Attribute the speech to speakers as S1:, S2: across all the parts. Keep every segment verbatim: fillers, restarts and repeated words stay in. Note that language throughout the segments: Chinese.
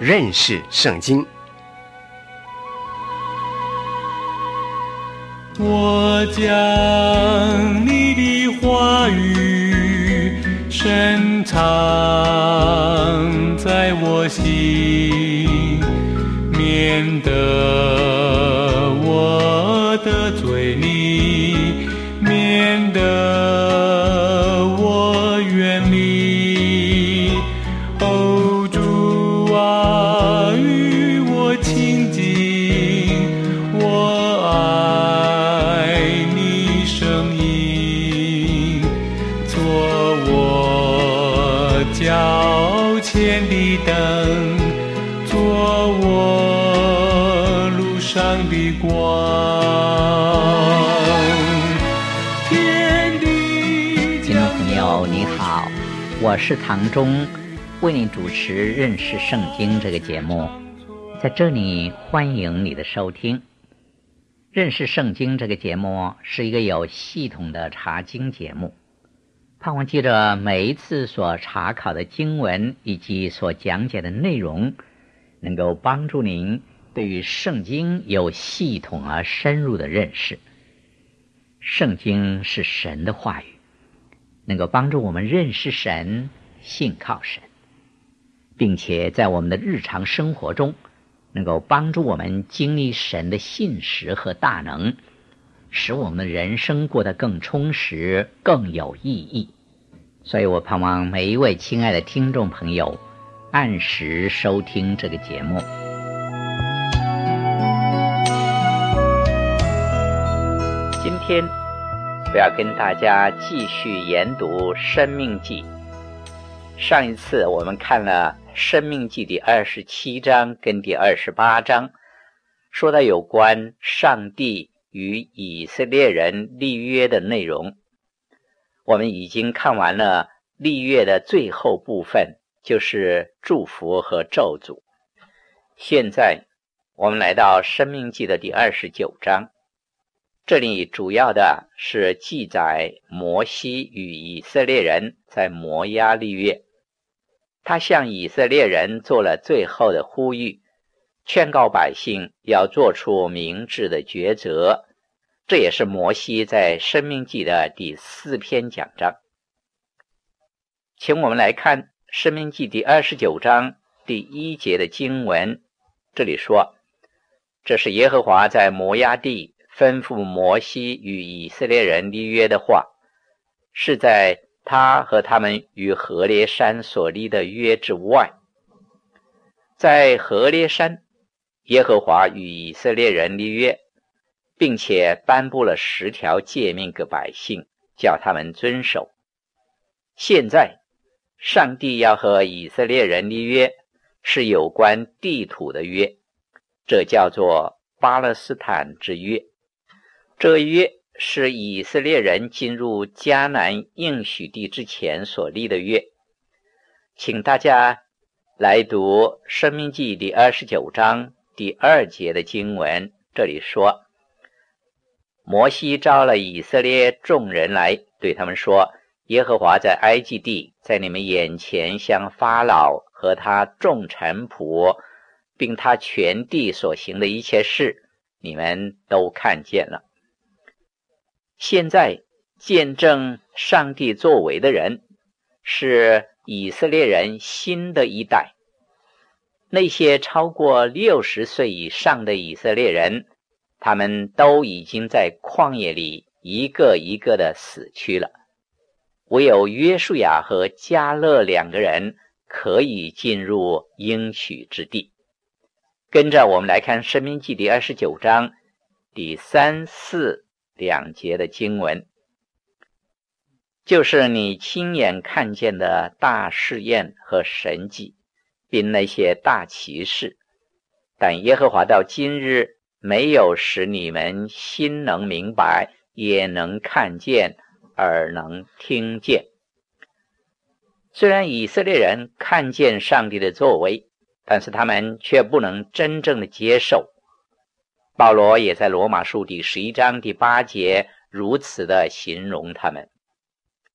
S1: 认识圣经。
S2: 我将你的话语深藏在我心，免得我得罪你，免得我远离。哦，主啊，与我亲近，我爱你声音，做我脚前的灯，做我路上的光。天地
S3: 听众朋友你好，我是唐忠，为你主持认识圣经这个节目。在这里欢迎你的收听。认识圣经这个节目是一个有系统的查经节目，盼望记着每一次所查考的经文以及所讲解的内容，能够帮助您对于圣经有系统而深入的认识。圣经是神的话语，能够帮助我们认识神，信靠神，并且在我们的日常生活中能够帮助我们经历神的信实和大能，使我们的人生过得更充实，更有意义。所以我盼望每一位亲爱的听众朋友按时收听这个节目。今天我要跟大家继续研读申命记。上一次我们看了申命记第二十七章跟第二十八章，说到有关上帝与以色列人立约的内容。我们已经看完了立约的最后部分，就是祝福和咒诅。现在我们来到申命记的第二十九章，这里主要的是记载摩西与以色列人在摩押立约。他向以色列人做了最后的呼吁，劝告百姓要做出明智的抉择。这也是摩西在申命记的第四篇讲章。请我们来看申命记第二十九章第一节的经文，这里说，这是耶和华在摩押地吩咐摩西与以色列人立约的话，是在他和他们与何烈山所立的约之外。在何烈山，耶和华与以色列人立约，并且颁布了十条诫命给百姓，叫他们遵守。现在上帝要和以色列人立约，是有关地土的约，这叫做巴勒斯坦之约。这约是以色列人进入迦南应许地之前所立的约。请大家来读申命记第二十九章第二节的经文，这里说，摩西召了以色列众人来，对他们说，耶和华在埃及地在你们眼前向法老和他众臣仆并他全地所行的一切事，你们都看见了。现在见证上帝作为的人是以色列人新的一代，那些超过六十岁以上的以色列人，他们都已经在旷野里一个一个的死去了，唯有约书亚和迦勒两个人可以进入应许之地。跟着我们来看申命记第二十九章第三四两节的经文，就是你亲眼看见的大试验和神迹，并那些大奇事，但耶和华到今日没有使你们心能明白，也能看见，耳能听见。虽然以色列人看见上帝的作为，但是他们却不能真正的接受。保罗也在罗马书第十一章第八节如此的形容他们，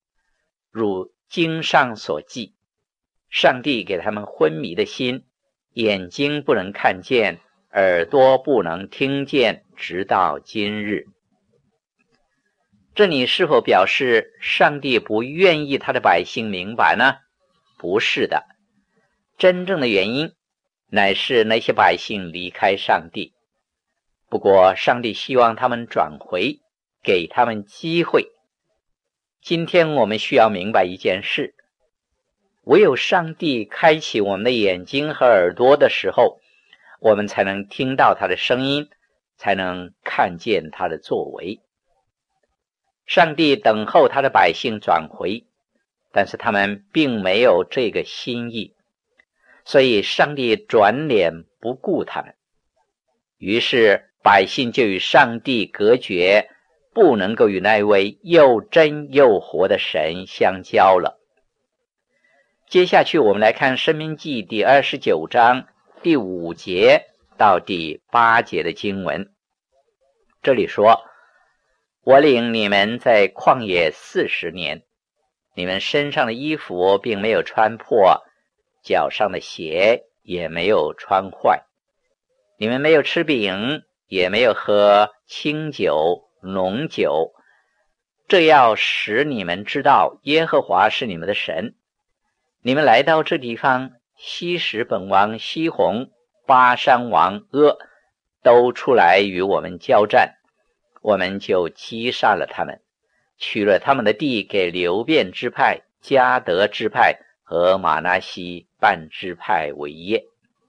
S3: 如经上所记，上帝给他们昏迷的心， 眼睛不能看见，耳朵不能听见，直到今日。这里是否表示上帝不愿意他的百姓明白呢？不是的，真正的原因乃是那些百姓离开上帝。不过上帝希望他们转回，给他们机会。今天我们需要明白一件事，唯有上帝开启我们的眼睛和耳朵的时候，我们才能听到他的声音，才能看见他的作为。上帝等候他的百姓转回，但是他们并没有这个心意，所以上帝转脸不顾他们。于是百姓就与上帝隔绝，不能够与那位又真又活的神相交了。接下去我们来看申命记第二十九章第五节到第八节的经文。这里说，我领你们在旷野四十年，你们身上的衣服并没有穿破，脚上的鞋也没有穿坏。你们没有吃饼，也没有喝清酒、浓酒，这要使你们知道耶和华是你们的神。你们来到这地方，西什本王西宏、巴珊王阿都出来与我们交战，我们就击杀了他们，取了他们的地给流便支派、迦得支派和玛拿西半支派为业。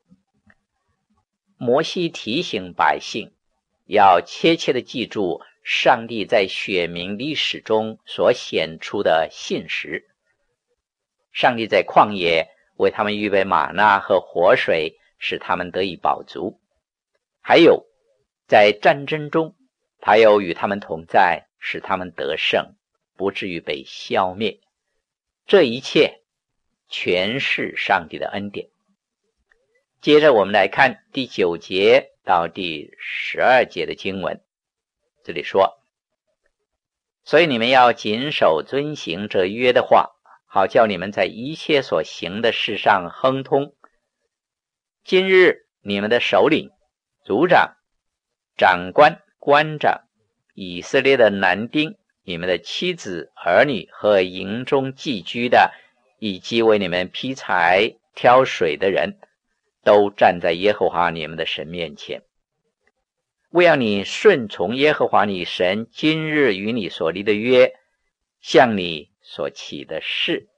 S3: 摩西提醒百姓要切切地记住上帝在选民历史中所显出的信实。上帝在旷野为他们预备玛纳和活水，使他们得以饱足。还有在战争中，他又与他们同在，使他们得胜，不至于被消灭。这一切全是上帝的恩典。接着我们来看第九节到第十二节的经文。这里说，所以你们要谨守遵行这约的话，好叫你们在一切所行的事上亨通。今日你们的首领、族长、长官、官长、以色列的男丁、你们的妻子、儿女和营中寄居的，以及为你们劈柴、挑水的人，都站在耶和华你们的神面前，为要你顺从耶和华你神今日与你所立的约，向你所起的誓。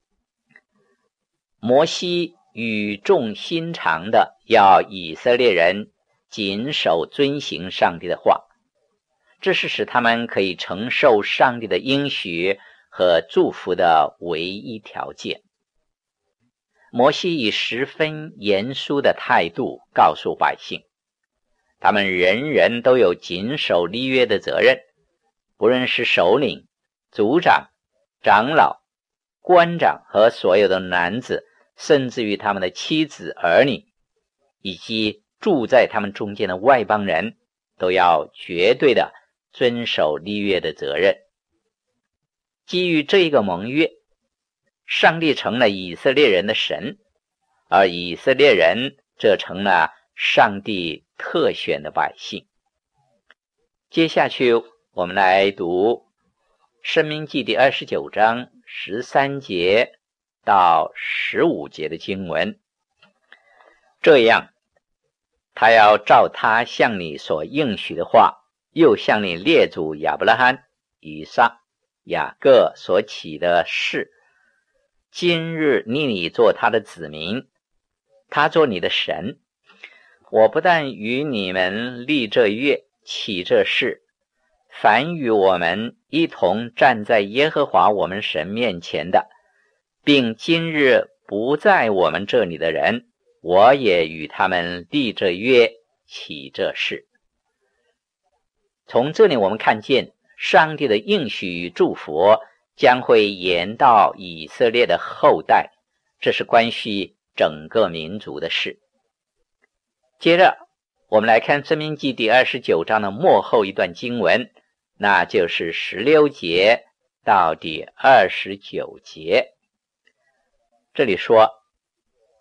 S3: 摩西语重心长的要以色列人谨守遵行上帝的话，这是使他们可以承受上帝的应许和祝福的唯一条件。摩西以十分严肃的态度告诉百姓，他们人人都有谨守立约的责任，不论是首领、族长、长老、官长和所有的男子，甚至于他们的妻子、儿女，以及住在他们中间的外邦人，都要绝对的遵守立约的责任。基于这个盟约，上帝成了以色列人的神，而以色列人这成了上帝特选的百姓。接下去我们来读申命记第二十九章十三节到十五节的经文。这样，他要照他向你所应许的话，又向你列祖亚伯拉罕、以撒、雅各所起的誓，今日立你做他的子民，他做你的神。我不但与你们立这约，起这誓，凡与我们一同站在耶和华我们神面前的，并今日不在我们这里的人，我也与他们立这约，起这誓。从这里我们看见上帝的应许与祝福将会延到以色列的后代，这是关系整个民族的事。接着我们来看申命记第二十九章的末后一段经文，那就是十六节到第二十九节。这里说，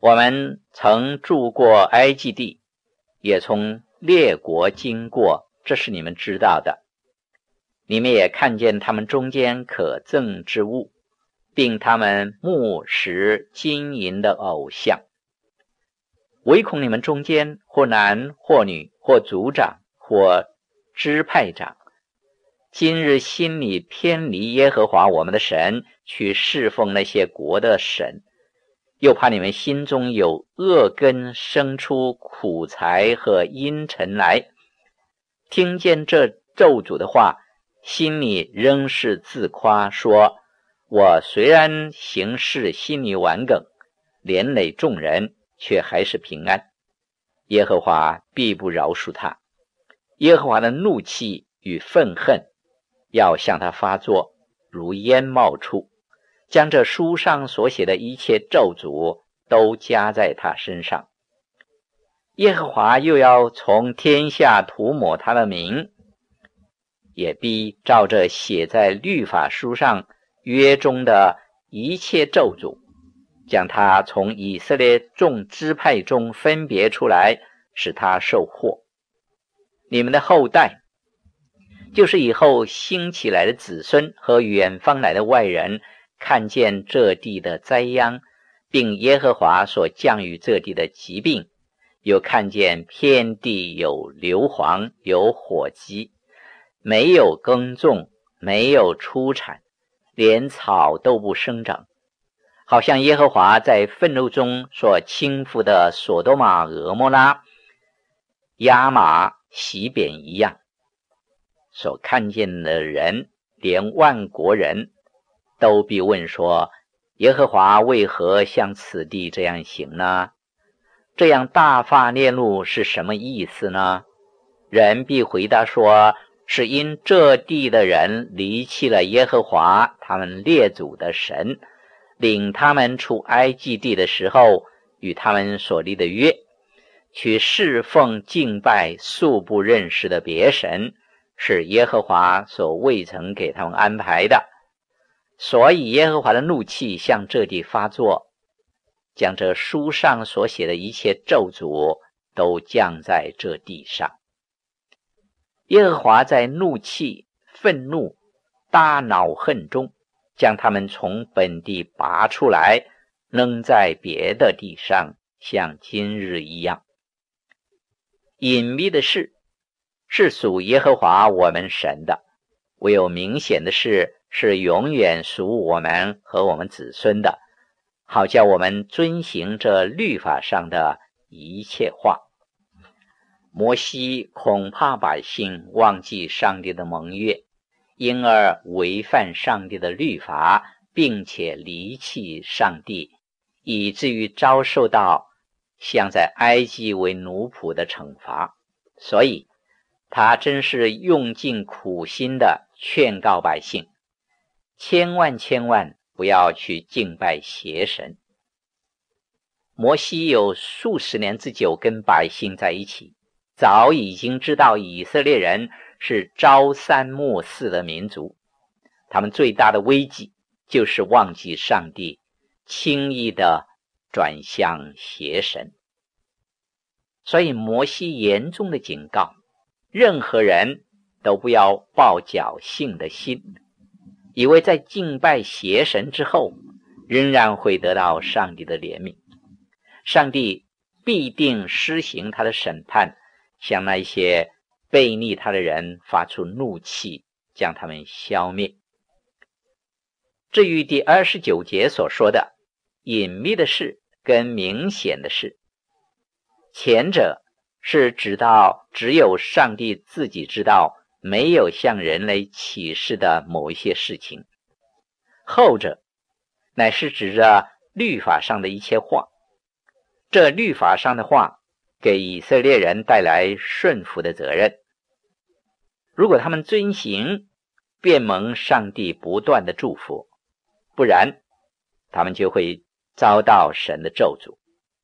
S3: 我们曾住过埃及地，也从列国经过，这是你们知道的。你们也看见他们中间可憎之物，并他们牧食金银的偶像。唯恐你们中间或男或女或族长或支派长，今日心里偏离耶和华我们的神，去侍奉那些国的神，又怕你们心中有恶根生出苦财和阴沉来，听见这咒诅的话，心里仍是自夸，说我虽然行事心里顽梗，连累众人，却还是平安。耶和华必不饶恕他，耶和华的怒气与愤恨要向他发作，如烟冒出，将这书上所写的一切咒诅都加在他身上。耶和华又要从天下涂抹他的名，也必照着写在律法书上约中的一切咒诅，将他从以色列众支派中分别出来，使他受祸。你们的后代，就是以后兴起来的子孙和远方来的外人，看见这地的灾殃，并耶和华所降于这地的疾病，又看见遍地有硫磺，有火鸡，没有耕种，没有出产，连草都不生长，好像耶和华在愤怒中所倾覆的所多玛、俄摩拉、亚玛、洗扁一样。所看见的人，连万国人都必问说，耶和华为何向此地这样行呢？这样大发烈怒是什么意思呢？人必回答说，是因这地的人离弃了耶和华他们列祖的神，领他们出埃及地的时候与他们所立的约，去侍奉敬拜素不认识的别神，是耶和华所未曾给他们安排的。所以耶和华的怒气向这地发作，将这书上所写的一切咒诅都降在这地上。耶和华在怒气、愤怒、大恼恨中，将他们从本地拔出来，扔在别的地上，像今日一样。隐秘的事是属耶和华我们神的，唯有明显的事是永远属我们和我们子孙的，好叫我们遵行这律法上的一切话。摩西恐怕百姓忘记上帝的盟约，因而违反上帝的律法，并且离弃上帝，以至于遭受到像在埃及为奴仆的惩罚。所以他真是用尽苦心的劝告百姓，千万千万不要去敬拜邪神。摩西有数十年之久跟百姓在一起，早已经知道以色列人是朝三暮四的民族，他们最大的危机就是忘记上帝，轻易的转向邪神。所以摩西严重的警告，任何人都不要抱侥幸的心，以为在敬拜邪神之后仍然会得到上帝的怜悯。上帝必定施行他的审判，向那些背逆他的人发出怒气，将他们消灭。至于第二十九节所说的隐秘的事跟明显的事，前者是指到只有上帝自己知道，没有向人类启示的某一些事情，后者乃是指着律法上的一切话。这律法上的话给以色列人带来顺服的责任，如果他们遵行，便蒙上帝不断的祝福，不然他们就会遭到神的咒诅。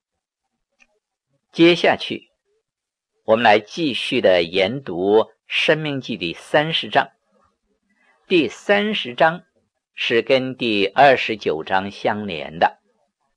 S3: 接下去我们来继续的研读申命记第三十章。第三十章是跟第二十九章相连的。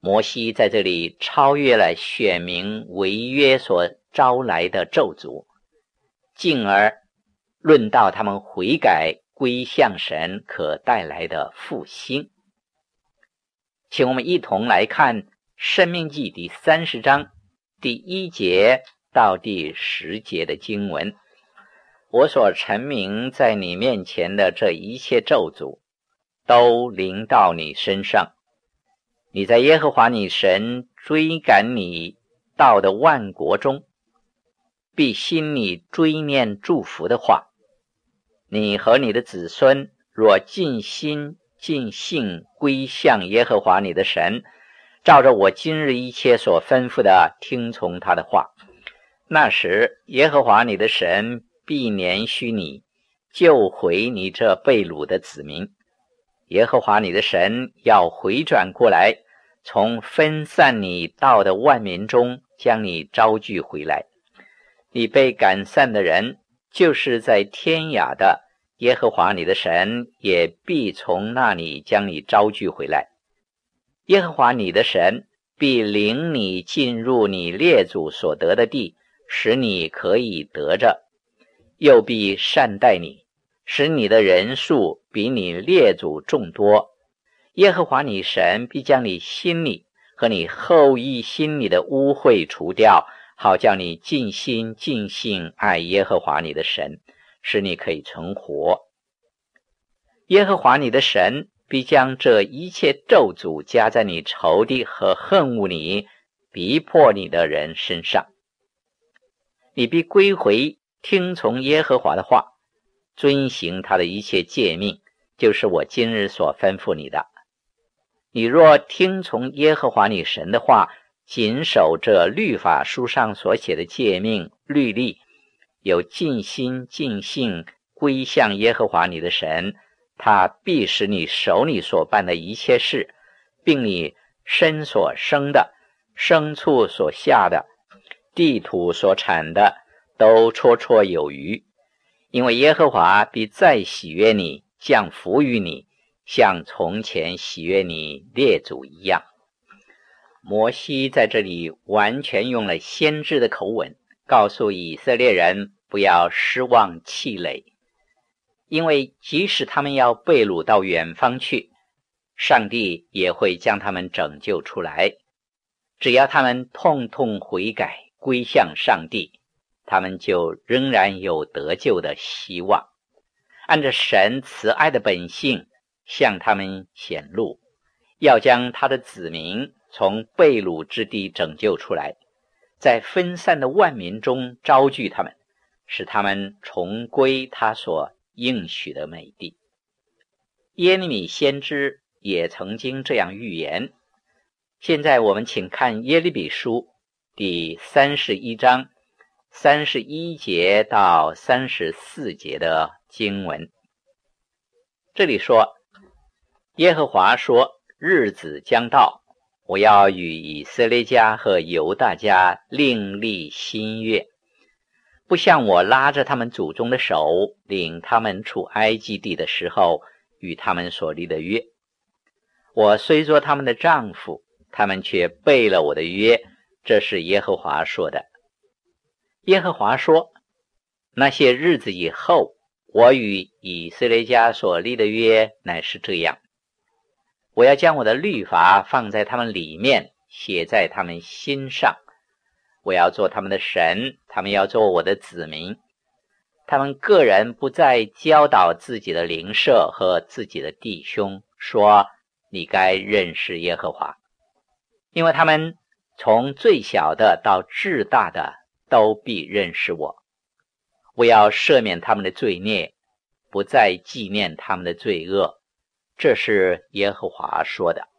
S3: 摩西在这里超越了选民违约所招来的咒诅，进而论到他们悔改归向神可带来的复兴。请我们一同来看申命记第三十章第一节到第十节的经文。我所陈明在你面前的这一切咒诅，都临到你身上。你在耶和华你神追赶你到的万国中，必心里追念祝福的话。你和你的子孙若尽心尽性归向耶和华你的神，照着我今日一切所吩咐的听从他的话，那时耶和华你的神必怜恤你，救回你这被掳的子民。耶和华你的神要回转过来，从分散你到的万民中将你招聚回来。你被赶散的人，就是在天涯的，耶和华你的神也必从那里将你招聚回来。耶和华你的神必领你进入你列祖所得的地，使你可以得着，又必善待你，使你的人数比你列祖众多。耶和华你神必将你心里和你后裔心里的污秽除掉，好叫你尽心尽性爱耶和华你的神，使你可以存活。耶和华你的神必将这一切咒诅加在你仇敌和恨恶你逼迫你的人身上。你必归回听从耶和华的话，遵行他的一切诫命，就是我今日所吩咐你的。你若听从耶和华你神的话，谨守这律法书上所写的诫命律例，有尽心尽性归向耶和华你的神，他必使你手里所办的一切事，并你身所生的、牲畜所下的、地土所产的，都绰绰有余。因为耶和华必再喜悦你，降福于你，像从前喜悦你列祖一样。摩西在这里完全用了先知的口吻，告诉以色列人不要失望气馁，因为即使他们要被掳到远方去，上帝也会将他们拯救出来。只要他们痛痛悔改归向上帝，他们就仍然有得救的希望。按着神慈爱的本性向他们显露，要将他的子民从被掳之地拯救出来，在分散的万民中招聚他们，使他们重归他所应许的美地。耶利米先知也曾经这样预言。现在我们请看耶利米书第三十一章三十一节到三十四节的经文。这里说，耶和华说，日子将到，我要与以色列家和犹大家另立新约，不像我拉着他们祖宗的手，领他们出埃及地的时候与他们所立的约。我虽做他们的丈夫，他们却背了我的约，这是耶和华说的。耶和华说，那些日子以后，我与以色列家所立的约乃是这样，我要将我的律法放在他们里面，写在他们心上。我要做他们的神，他们要做我的子民。他们个人不再教导自己的邻舍和自己的弟兄，说你该认识耶和华，因为他们从最小的到至大的都必认识我。我要赦免他们的罪孽，不再纪念他们的罪恶，这是耶和华说的。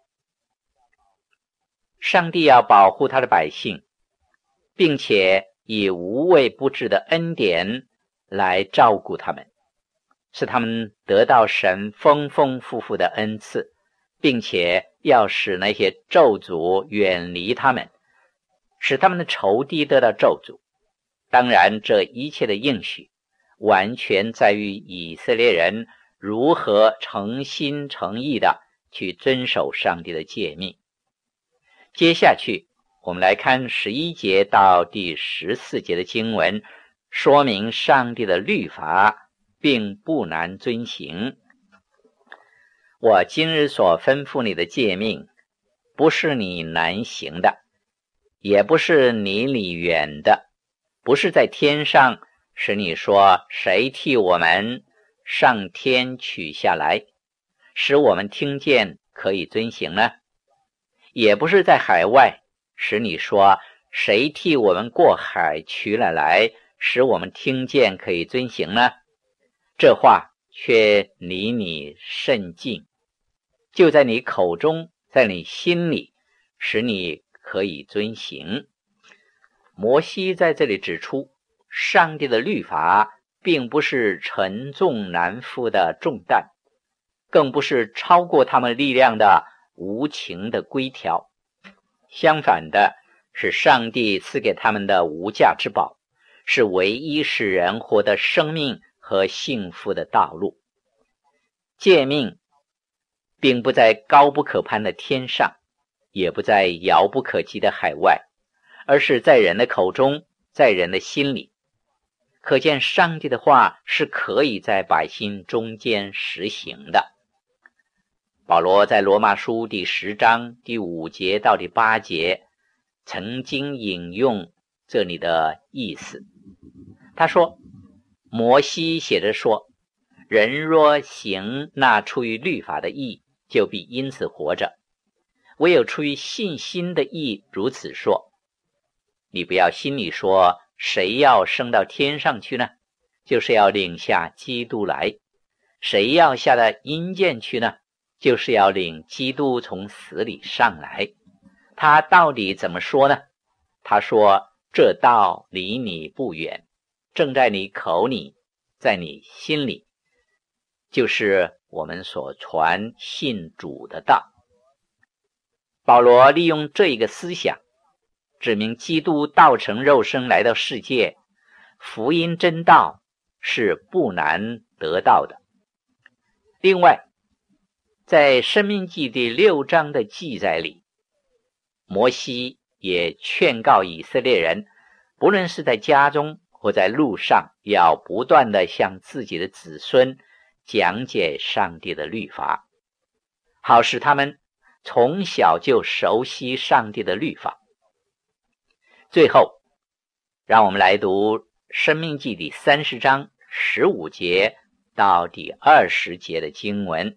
S3: 上帝要保护他的百姓，并且以无微不至的恩典来照顾他们，使他们得到神丰丰富富的恩赐，并且要使那些咒诅远离他们，使他们的仇敌得到咒诅。当然，这一切的应许完全在于以色列人如何诚心诚意的去遵守上帝的诫命。 接下去我们来看十一节到第十四节的经文，说明上帝的律法并不难遵行。我今日所吩咐你的诫命，不是你难行的，也不是你离远的，不是在天上，使你说谁替我们上天取下来，使我们听见可以遵行呢？也不是在海外，使你说谁替我们过海取了来，使我们听见可以遵行呢？这话却离你甚近，就在你口中，在你心里，使你可以遵行。摩西在这里指出，上帝的律法并不是沉重难负的重担，更不是超过他们力量的无情的规条，相反的，是上帝赐给他们的无价之宝，是唯一使人获得生命和幸福的道路。诫命并不在高不可攀的天上，也不在遥不可及的海外，而是在人的口中，在人的心里。可见上帝的话是可以在百姓中间实行的。保罗在罗马书第十章第五节到第八节曾经引用这里的意思。他说，摩西写着说，人若行那出于律法的义，就必因此活着，唯有出于信心的义如此说。你不要心里说，谁要升到天上去呢？就是要领下基督来。谁要下到阴间去呢？就是要领基督从死里上来。他到底怎么说呢？他说，这道离你不远，正在你口里，在你心里，就是我们所传信主的道。保罗利用这一个思想，指明基督道成肉身来到世界，福音真道是不难得到的。另外，在申命记第六章的记载里，摩西也劝告以色列人，不论是在家中或在路上，要不断地向自己的子孙讲解上帝的律法，好使他们从小就熟悉上帝的律法。最后，让我们来读申命记第三十章十五节到第二十节的经文。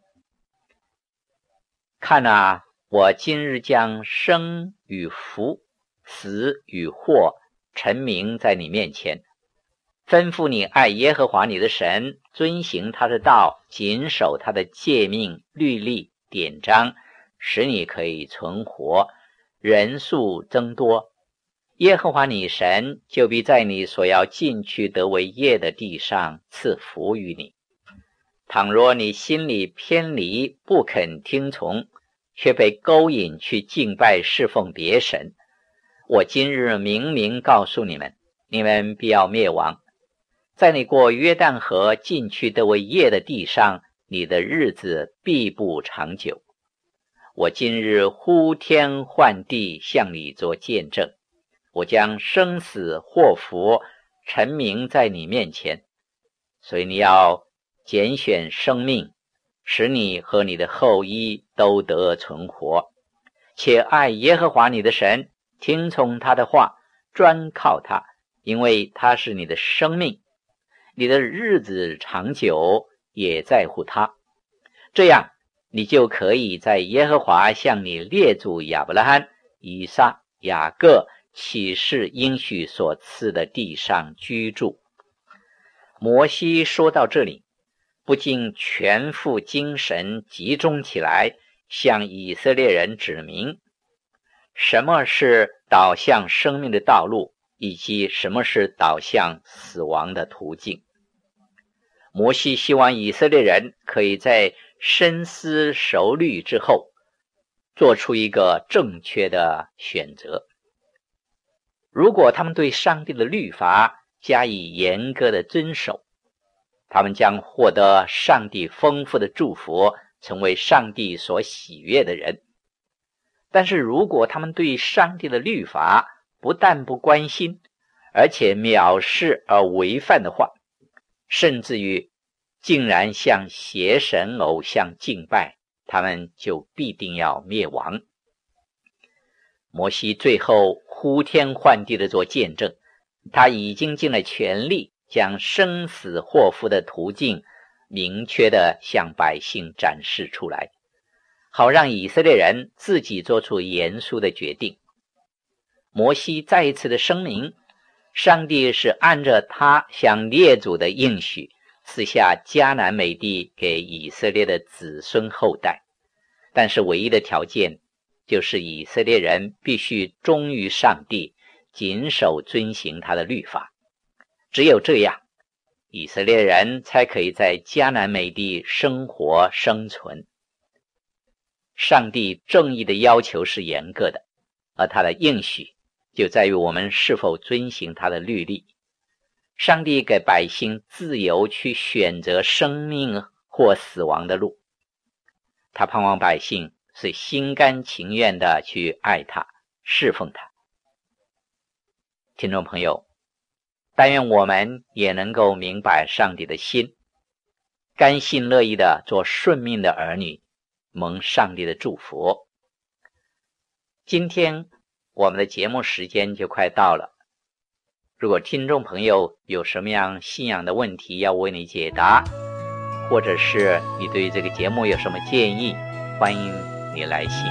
S3: 看啊，我今日将生与福、死与祸陈明在你面前，吩咐你爱耶和华你的神，遵行他的道，谨守他的诫命、律例、典章，使你可以存活，人数增多。耶和华你神就必在你所要进去得为业的地上赐福于你。倘若你心里偏离，不肯听从，却被勾引去敬拜侍奉别神，我今日明明告诉你们，你们必要灭亡。在你过约旦河进去得为业的地上，你的日子必不长久。我今日呼天唤地向你做见证，我将生死祸福陈明在你面前，所以你要拣选生命，使你和你的后裔都得存活，且爱耶和华你的神，听从他的话，专靠他，因为他是你的生命，你的日子长久也在乎他。这样你就可以在耶和华向你列祖亚伯拉罕、以撒、雅各启示应许所赐的地上居住。摩西说到这里，不禁全副精神集中起来，向以色列人指明什么是导向生命的道路，以及什么是导向死亡的途径。摩西希望以色列人可以在深思熟虑之后，做出一个正确的选择。如果他们对上帝的律法加以严格的遵守，他们将获得上帝丰富的祝福，成为上帝所喜悦的人。 但是如果他们对上帝的律法不但不关心，而且藐视而违犯的话，甚至于竟然向邪神偶像敬拜，他们就必定要灭亡。摩西最后呼天唤地的做见证，他已经尽了全力，将生死祸福的途径明确地向百姓展示出来，好让以色列人自己做出严肃的决定。摩西再一次的声明，上帝是按着他向列祖的应许，赐下迦南美地给以色列的子孙后代，但是唯一的条件就是以色列人必须忠于上帝，谨守遵行他的律法。只有这样，以色列人才可以在迦南美地生活生存。上帝正义的要求是严格的，而他的应许就在于我们是否遵行他的律例。上帝给百姓自由去选择生命或死亡的路，他盼望百姓是心甘情愿的去爱他，侍奉他。听众朋友，但愿我们也能够明白上帝的心，甘心乐意的做顺命的儿女，蒙上帝的祝福。今天我们的节目时间就快到了，如果听众朋友有什么样信仰的问题要为你解答，或者是你对这个节目有什么建议，欢迎你来信。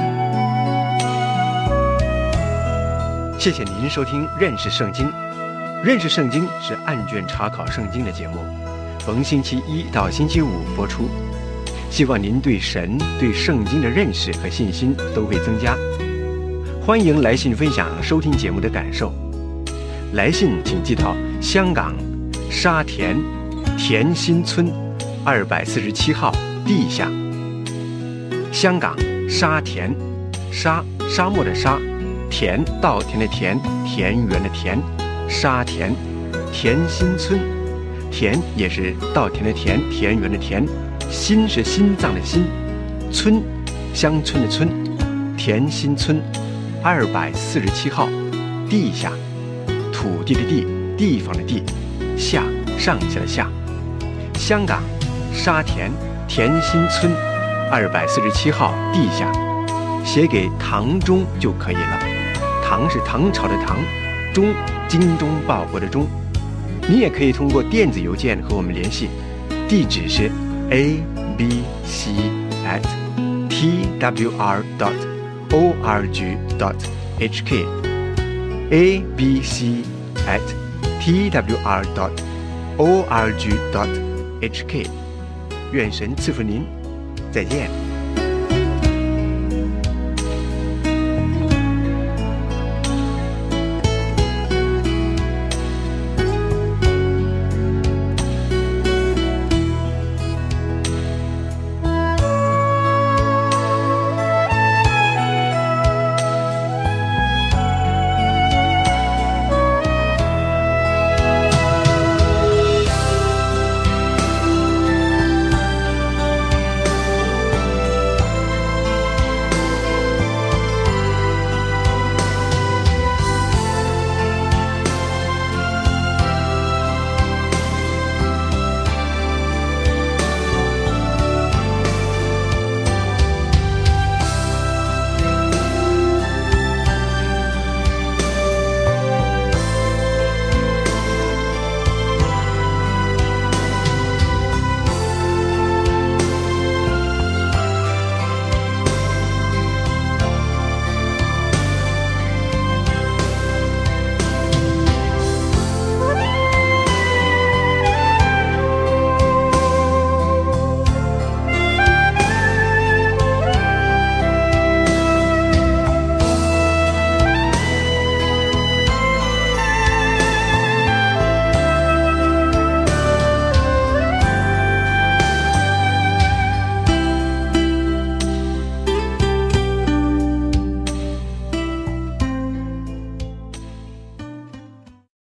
S1: 谢谢您收听认识圣经。认识圣经是案卷查考圣经的节目，逢星期一到星期五播出。希望您对神、对圣经的认识和信心都会增加。欢迎来信分享收听节目的感受。来信请寄到香港沙田田心村二百四十七号地下。香港沙田，沙沙漠的沙，田稻田的田，田园的田，沙田田心村，田也是稻田的田，田园的田，心是心脏的心，村乡村的村，田心村二百四十七号地下，土地的地，地方的地，下上下的下。香港沙田田心村二百四十七号地下，写给唐中就可以了。唐是唐朝的唐，中精忠报国的忠。你也可以通过电子邮件和我们联系，地址是 a b c at t w r dot o r g dot h k a b c at t w r dot o r g dot h k。 愿神赐福您，再见。